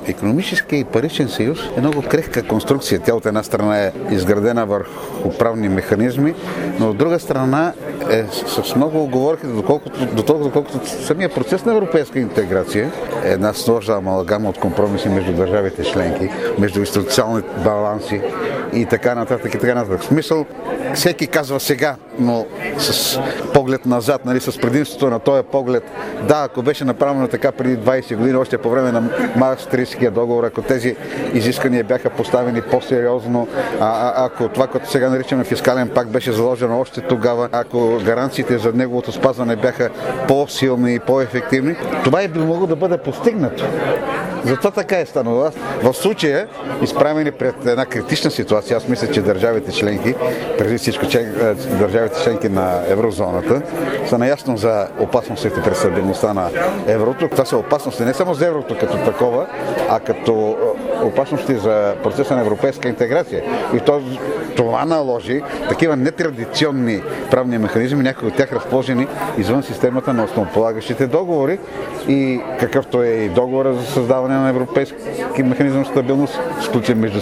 Икономически и паричен съюз е много крехка конструкция. Тя от една страна е изградена върху правни механизми, но от друга страна е с много уговорки, доколкото самия процес на европейска интеграция е една сложна амалгама от компромиси между държавите членки, между институционални баланси и така нататък и така нататък. В смисъл, всеки казва сега, но с поглед назад, нали, с предимството на този поглед. Да, ако беше направено така преди 20 години, още по време на Маастрихтския договор, ако тези изисквания бяха поставени по-сериозно, ако това, което сега наричаме фискален пакт, беше заложено още тогава, ако гаранциите за неговото спазване бяха по-силни и по-ефективни, това и би могло да бъде постигнато. Затова така е станало. В случая, изправени пред една критична ситуация, аз мисля, че държавите членки, преди всичко държавите членки на еврозоната, са наясно за опасностите пред стабилността на еврото. Това са опасности не само за еврото като такова, а като опасности за процеса на европейска интеграция. И това наложи такива нетрадиционни правни механизми, някои от тях разположени извън системата на основополагащите договори, и какъвто е и договора за създаване на европейски механизъм стабилност, сключен между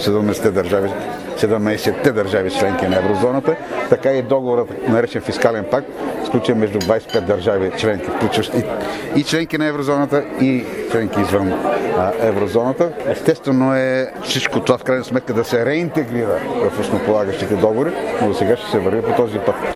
17-те държави членки на еврозоната, така и договорът, наречен фискален пакт, сключен между 25 държави членки, включващи и членки на еврозоната, и членки извън еврозоната. Естествено е всичко това в крайна сметка да се реинтегрира в основополагащите договори, но до сега ще се върви по този път.